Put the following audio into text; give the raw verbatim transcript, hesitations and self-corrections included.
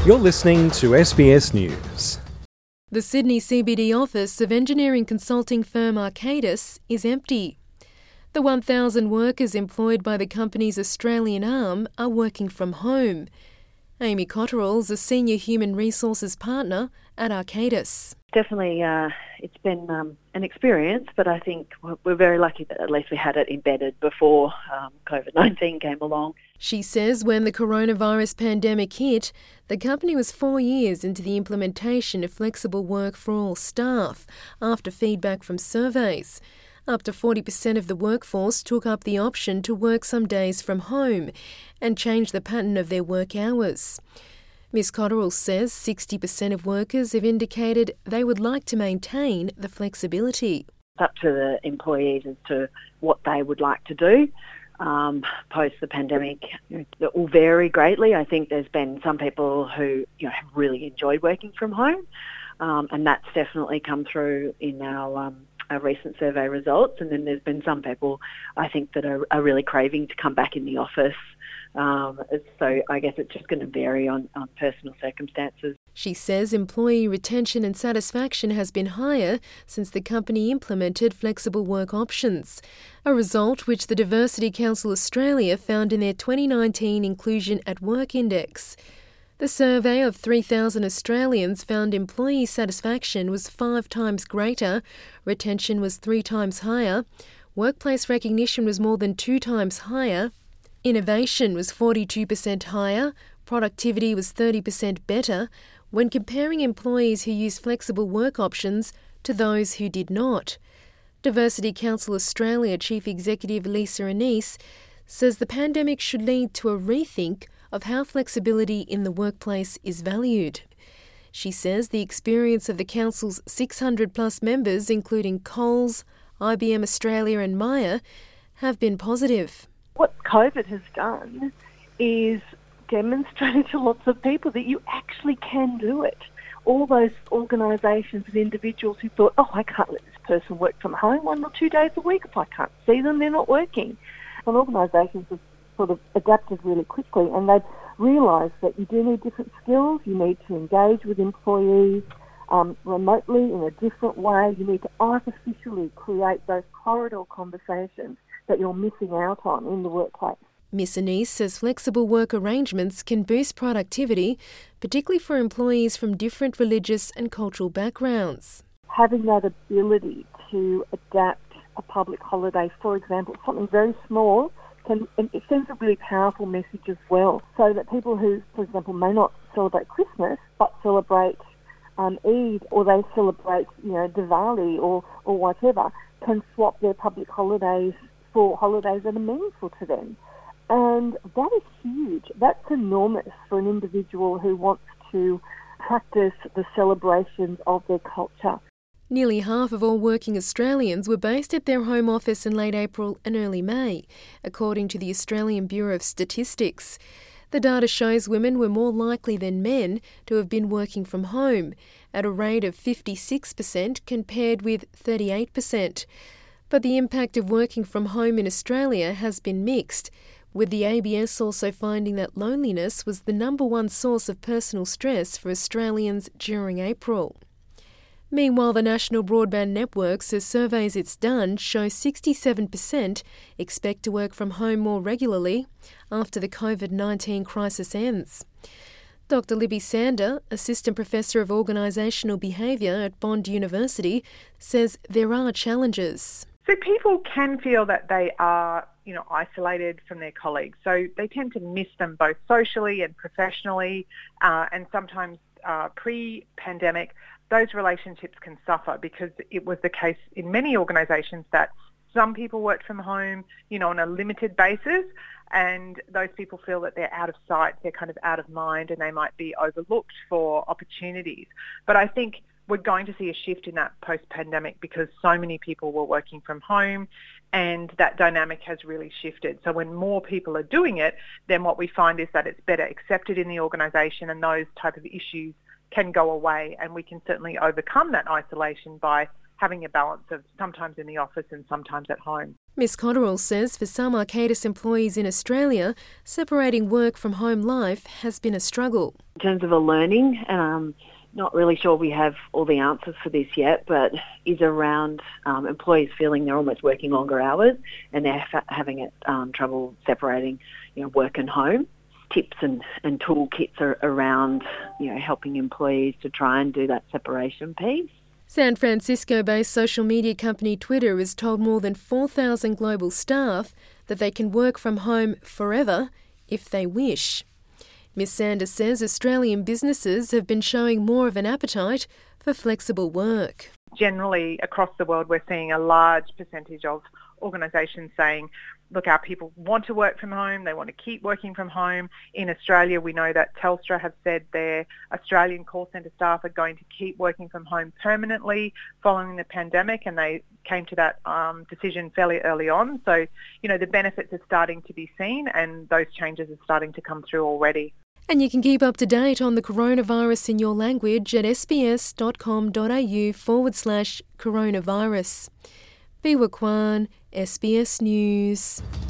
You're listening to S B S News. The Sydney C B D office of engineering consulting firm Arcadis is empty. The one thousand workers employed by the company's Australian arm are working from home. Amy Cotterill is a senior human resources partner at Arcadis. Definitely, uh, it's been um, an experience, but I think we're very lucky that at least we had it embedded before um, COVID nineteen came along. She says when the coronavirus pandemic hit, the company was four years into the implementation of flexible work for all staff after feedback from surveys. Up to forty percent of the workforce took up the option to work some days from home and change the pattern of their work hours. Miz Cotterill says sixty percent of workers have indicated they would like to maintain the flexibility. It's up to the employees as to what they would like to do um, post the pandemic. It will vary greatly. I think there's been some people who you know, have really enjoyed working from home, um, and that's definitely come through in our um, our recent survey results. And then there's been some people, I think, that are, are really craving to come back in the office. Um, so I guess it's just going to vary on, on personal circumstances. She says employee retention and satisfaction has been higher since the company implemented flexible work options, a result which the Diversity Council Australia found in their twenty nineteen Inclusion at Work Index. The survey of three thousand Australians found employee satisfaction was five times greater, retention was three times higher, workplace recognition was more than two times higher, innovation was forty-two percent higher, productivity was thirty percent better when comparing employees who used flexible work options to those who did not. Diversity Council Australia Chief Executive Lisa Anise says the pandemic should lead to a rethink of how flexibility in the workplace is valued. She says the experience of the Council's six hundred plus members, including Coles, I B M Australia and Myer, have been positive. What COVID has done is demonstrated to lots of people that you actually can do it. All those organisations and individuals who thought, oh, I can't let this person work from home one or two days a week. If I can't see them, they're not working. And organisations have sort of adapted really quickly, and they've realised that you do need different skills. You need to engage with employees um, remotely in a different way. You need to artificially create those corridor conversations that you're missing out on in the workplace. Miss Anise says flexible work arrangements can boost productivity, particularly for employees from different religious and cultural backgrounds. Having that ability to adapt a public holiday, for example, something very small, can it sends a really powerful message as well, so that people who, for example, may not celebrate Christmas but celebrate um, Eid, or they celebrate, you know, Diwali or, or whatever, can swap their public holidays for holidays that are meaningful to them. And that is huge. That's enormous for an individual who wants to practice the celebrations of their culture. Nearly half of all working Australians were based at their home office in late April and early May, according to the Australian Bureau of Statistics. The data shows women were more likely than men to have been working from home, at a rate of fifty-six percent compared with thirty-eight percent. But the impact of working from home in Australia has been mixed, with the A B S also finding that loneliness was the number one source of personal stress for Australians during April. Meanwhile, the National Broadband Network says surveys it's done show sixty-seven percent expect to work from home more regularly after the COVID nineteen crisis ends. Doctor Libby Sander, Assistant Professor of Organisational Behaviour at Bond University, says there are challenges. So people can feel that they are, you know, isolated from their colleagues. So they tend to miss them both socially and professionally, uh, and sometimes uh, pre-pandemic, those relationships can suffer because it was the case in many organisations that some people worked from home, you know, on a limited basis, and those people feel that they're out of sight, they're kind of out of mind, and they might be overlooked for opportunities. But I think we're going to see a shift in that post-pandemic because so many people were working from home, and that dynamic has really shifted. So when more people are doing it, then what we find is that it's better accepted in the organisation, and those type of issues can go away, and we can certainly overcome that isolation by having a balance of sometimes in the office and sometimes at home. Miss Cotterill says for some Arcadis employees in Australia, separating work from home life has been a struggle. In terms of a learning, um, not really sure we have all the answers for this yet, but is around um, employees feeling they're almost working longer hours and they're fa- having it, um, trouble separating, you know, work and home. Tips and, and toolkits are around, you know, helping employees to try and do that separation piece. San Francisco-based social media company Twitter has told more than four thousand global staff that they can work from home forever if they wish. Miss Sanders says Australian businesses have been showing more of an appetite for flexible work. Generally, across the world, we're seeing a large percentage of organisations saying, look, our people want to work from home, they want to keep working from home. In Australia, we know that Telstra have said their Australian call centre staff are going to keep working from home permanently following the pandemic, and they came to that um, decision fairly early on. So, you know, the benefits are starting to be seen and those changes are starting to come through already. And you can keep up to date on the coronavirus in your language at sbs.com.au forward slash coronavirus. Biwa Kwan, S B S News.